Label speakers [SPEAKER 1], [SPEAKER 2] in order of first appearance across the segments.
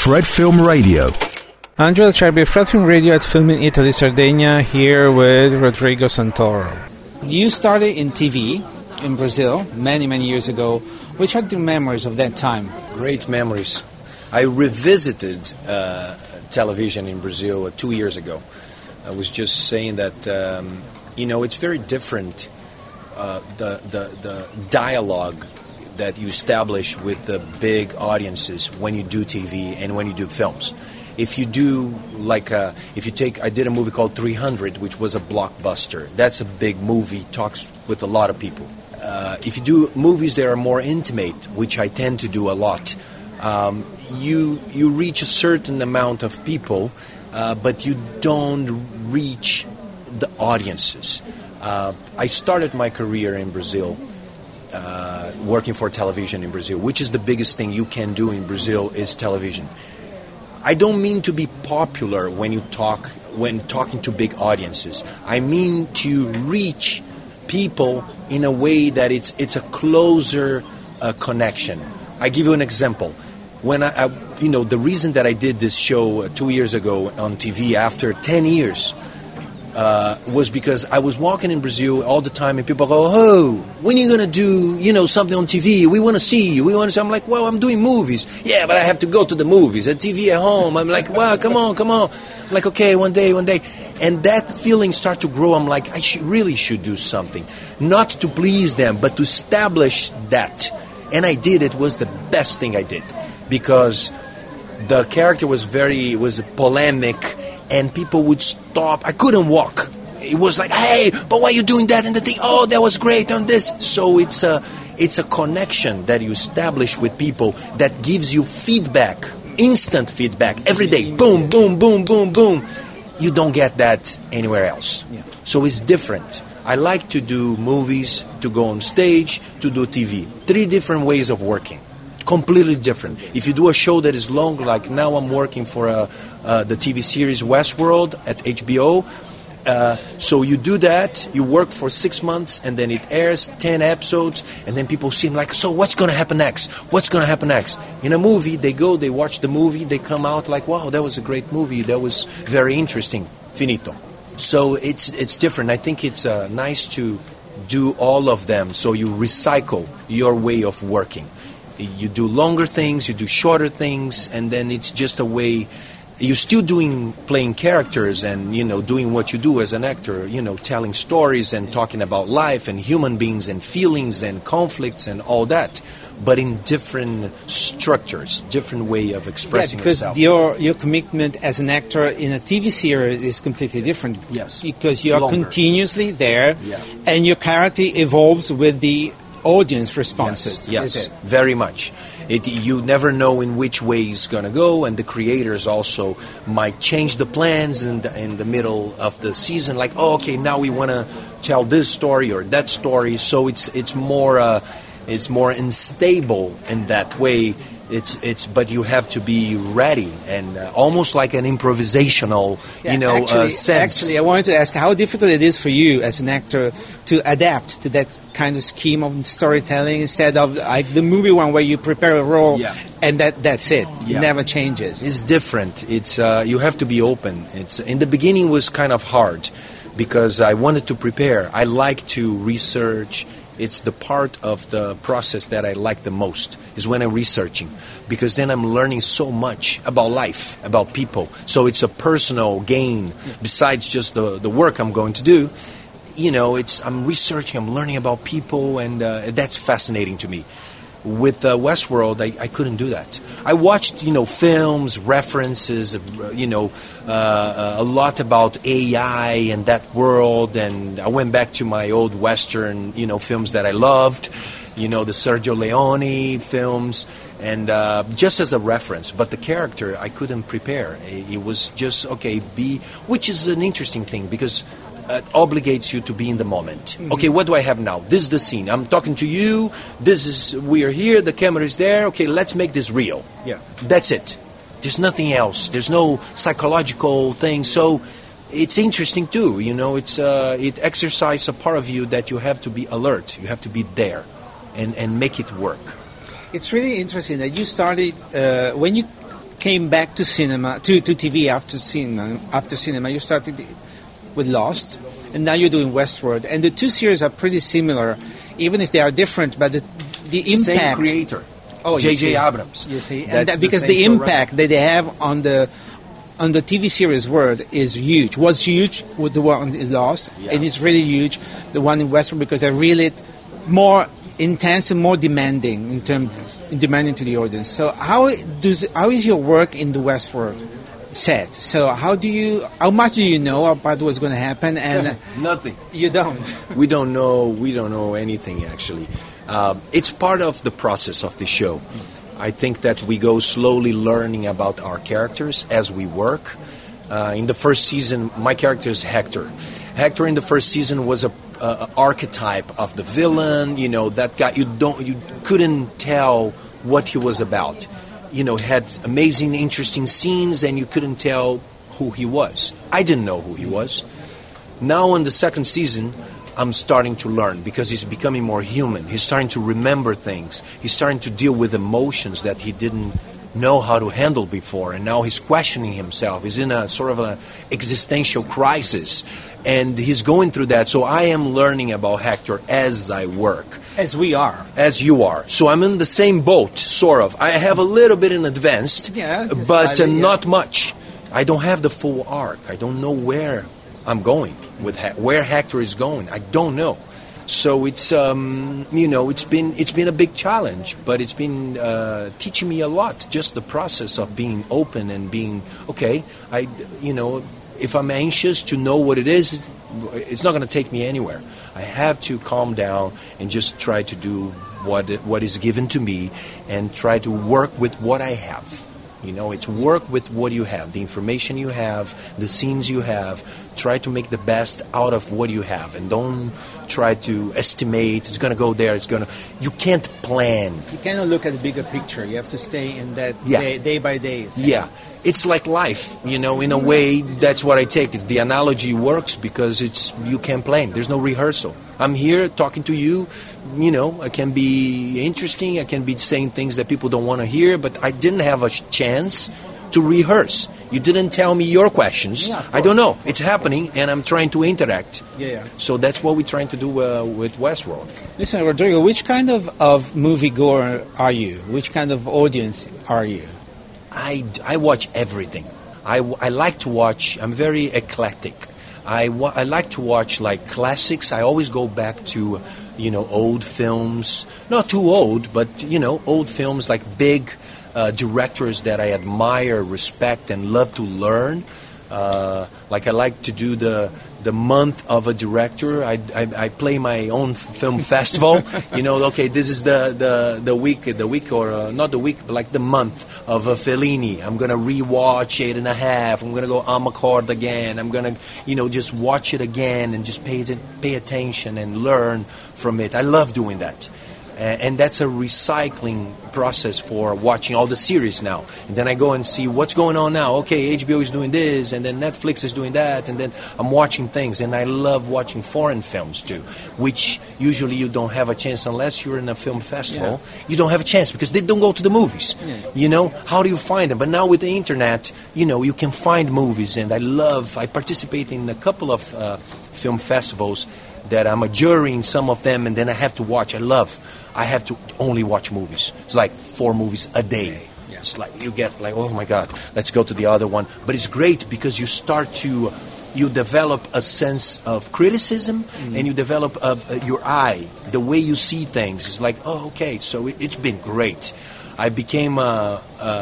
[SPEAKER 1] Fred Film Radio.
[SPEAKER 2] Angelo Cerbi, Fred Film Radio at Film in Italy, Sardinia, here with Rodrigo Santoro. You started in TV in Brazil many, many years ago. Which are the memories of that time?
[SPEAKER 3] Great memories. I revisited television in Brazil 2 years ago. I was just saying that, it's very different, the dialogue that you establish with the big audiences when you do TV and when you do films. If you do, I did a movie called 300, which was a blockbuster. That's a big movie, talks with a lot of people. If you do movies that are more intimate, which I tend to do a lot, you reach a certain amount of people, but you don't reach the audiences. I started my career in Brazil, working for television in Brazil, which is the biggest thing you can do in Brazil is television. I don't mean to be popular when talking to big audiences. I mean to reach people in a way that it's a closer connection. I give you an example. When the reason that I did this show 2 years ago on TV after 10 years was because I was walking in Brazil all the time and people go, "Oh, when are you going to do, something on TV? We want to see you. We want to see." I'm like, "Well, I'm doing movies." "Yeah, but I have to go to the movies. At TV at home." I'm like, "Wow, come on." I'm like, "Okay, one day." And that feeling started to grow. I'm like, I really should do something. Not to please them, but to establish that. And I did. It was the best thing I did. Because the character was polemic, and people would stop. I couldn't walk. It was like, "Hey, but why are you doing that?" And the thing, "Oh, that was great on this." So it's a connection that you establish with people that gives you feedback, instant feedback, every day. Boom, boom, boom, boom, boom. You don't get that anywhere else. Yeah. So it's different. I like to do movies, to go on stage, to do TV. 3 different ways of working. Completely different. If you do a show that is long, like now I'm working for the TV series Westworld at HBO. So you do that, you work for 6 months, and then it airs 10 episodes, and then people seem like, "So what's going to happen next? What's going to happen next?" In a movie, they watch the movie, they come out like, "Wow, that was a great movie, that was very interesting." Finito. So it's different. I think it's nice to do all of them, so you recycle your way of working. You do longer things, you do shorter things, and then it's just a way. You're still playing characters and, doing what you do as an actor, telling stories and talking about life and human beings and feelings and conflicts and all that, but in different structures, different way of expressing yourself.
[SPEAKER 2] Because your commitment as an actor in a TV series is completely different.
[SPEAKER 3] Yes.
[SPEAKER 2] Because you are continuously there, and your character evolves with the audience responses.
[SPEAKER 3] Yes, very much. You never know in which way it's going to go, and the creators also might change the plans in the middle of the season. Like, "Oh, okay, now we want to tell this story or that story." So it's more unstable in that way. But you have to be ready and almost like an improvisational, sense.
[SPEAKER 2] Actually, I wanted to ask how difficult it is for you as an actor to adapt to that kind of scheme of storytelling instead of like the movie one where you prepare a role and that's it. It never changes.
[SPEAKER 3] It's different. It's you have to be open. It's in the beginning was kind of hard because I wanted to prepare. I like to research. It's the part of the process that I like the most is when I'm researching, because then I'm learning so much about life, about people. So it's a personal gain besides just the work I'm going to do. I'm researching, I'm learning about people, and that's fascinating to me. With Westworld, I couldn't do that. I watched, films, references, a lot about AI and that world, and I went back to my old Western, films that I loved, the Sergio Leone films, and just as a reference. But the character, I couldn't prepare. It was just, which is an interesting thing, because it obligates you to be in the moment. Mm-hmm. Okay, what do I have now? This is the scene. I'm talking to you. We are here. The camera is there. Okay, let's make this real.
[SPEAKER 2] Yeah.
[SPEAKER 3] That's it. There's nothing else. There's no psychological thing. So it's interesting too. It exercises a part of you that you have to be alert. You have to be there and make it work.
[SPEAKER 2] It's really interesting that you started when you came back to cinema, to TV after cinema. You started with Lost, and now you're doing Westworld. And the two series are pretty similar, even if they are different, but the impact...
[SPEAKER 3] Same creator, J.J. Abrams.
[SPEAKER 2] You see, and because the impact that they have on the TV series world is huge. Was huge with the one in Lost, and it's really huge, the one in Westworld, because they're really more intense and more demanding demanding to the audience. So how is your work in the Westworld set? So how much do you know about what's going to happen? And
[SPEAKER 3] nothing.
[SPEAKER 2] You don't.
[SPEAKER 3] We don't know anything actually. It's part of the process of the show. I think that we go slowly learning about our characters as we work. In the first season, my character is Hector. Hector in the first season was a archetype of the villain. You know, that guy. You couldn't tell what he was about. You know, had amazing, interesting scenes, and you couldn't tell who he was. I didn't know who he was. Now in the second season, I'm starting to learn because he's becoming more human. He's starting to remember things. He's starting to deal with emotions that he didn't know how to handle before, and now he's questioning himself. He's in a sort of an existential crisis, and he's going through that. So I am learning about Hector as I work.
[SPEAKER 2] As we are.
[SPEAKER 3] As you are. So I'm in the same boat, sort of. I have a little bit in advanced, but not much. I don't have the full arc. I don't know where I'm going with where Hector is going. I don't know. So it's it's been a big challenge, but it's been teaching me a lot. Just the process of being open and being okay. If I'm anxious to know what it is, it's not going to take me anywhere. I have to calm down and just try to do what is given to me and try to work with what I have. You know, it's work with what you have, the information you have, the scenes you have. Try to make the best out of what you have, and don't try to estimate. It's going to go there. You can't plan.
[SPEAKER 2] You cannot look at the bigger picture. You have to stay in that day by day thing.
[SPEAKER 3] Yeah, it's like life. You know, in a way, that's what I take. The analogy works because you can't plan. There's no rehearsal. I'm here talking to you. You know, I can be interesting. I can be saying things that people don't want to hear, but I didn't have a chance to rehearse. You didn't tell me your questions.
[SPEAKER 2] Yeah,
[SPEAKER 3] I don't know. It's happening, and I'm trying to interact.
[SPEAKER 2] Yeah.
[SPEAKER 3] So that's what we're trying to do with Westworld.
[SPEAKER 2] Listen, Rodrigo, which kind of moviegoer are you? Which kind of audience are you?
[SPEAKER 3] I watch everything. I like to watch. I'm very eclectic. I like to watch like classics. I always go back to old films. Not too old, but old films like big directors that I admire, respect, and love to learn. Like I like to do the month of a director. I play my own film festival. Okay, this is the week or not the week, but like the month of a Fellini. I'm gonna rewatch 8.5. I'm gonna go Amarcord again. I'm gonna just watch it again and just pay attention and learn from it. I love doing that. And that's a recycling process for watching all the series now. And then I go and see what's going on now. Okay, HBO is doing this, and then Netflix is doing that, and then I'm watching things. And I love watching foreign films too, which usually you don't have a chance unless you're in a film festival. Yeah. You don't have a chance because they don't go to the movies. Yeah. How do you find them? But now with the internet, you can find movies, and I participate in a couple of film festivals that I'm a jury in some of them, and then I have to watch. I have to only watch movies. It's like 4 movies a day. Yeah. It's like you get like, oh my God, let's go to the other one. But it's great because you develop a sense of criticism, and you develop your eye, the way you see things. It's like, oh, okay, so it's been great. I became a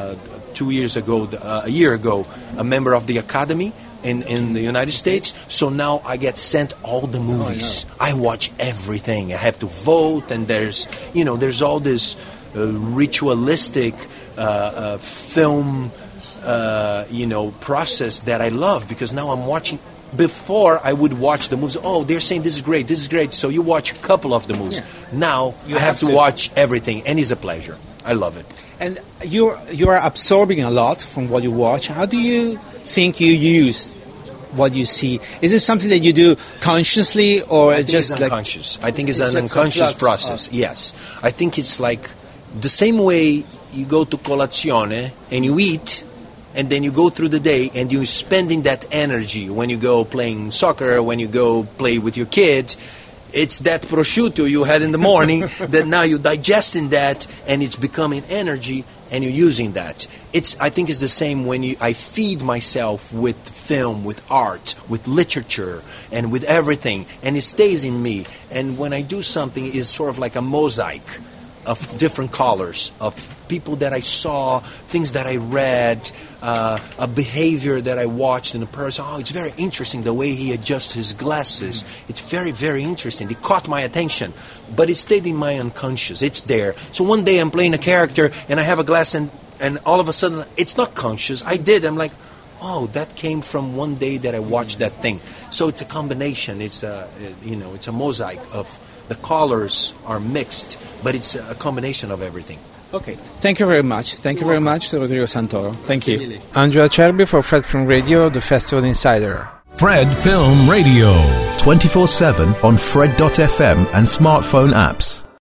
[SPEAKER 3] year ago, a member of the Academy in the United States, so now I get sent all the movies. I watch everything. I have to vote, and there's all this ritualistic film process that I love, because now I'm watching. Before I would watch the movies. Oh, they're saying this is great. So you watch a couple of the movies. Yeah. Now you have to watch everything, and it's a pleasure. I love it.
[SPEAKER 2] And you are absorbing a lot from what you watch. How do you think you use what you see? Is it something that you do consciously, or just
[SPEAKER 3] it's unconscious? I think it's an unconscious process. Yes, I think it's like the same way you go to colazione and you eat, and then you go through the day and you're spending that energy when you go playing soccer, when you go play with your kids. It's that prosciutto you had in the morning that now you're digesting that and it's becoming energy and you're using that. I think it's the same when I feed myself with film, with art, with literature, and with everything, and it stays in me. And when I do something, it's sort of like a mosaic of different colors, of people that I saw, things that I read, a behavior that I watched in a person. Oh, it's very interesting the way he adjusts his glasses. It's very, very interesting. It caught my attention, but it stayed in my unconscious. It's there. So one day I'm playing a character and I have a glass and all of a sudden it's not conscious. I'm like, oh, that came from one day that I watched that thing. So it's a combination. It's a mosaic of the colors are mixed, but it's a combination of everything.
[SPEAKER 2] Okay. Thank you very much. Thank you very much, Rodrigo Santoro. Thank you. Angelo Acerbi for Fred Film Radio, the Festival Insider.
[SPEAKER 1] Fred Film Radio.
[SPEAKER 4] 24/7 on Fred.fm and smartphone apps.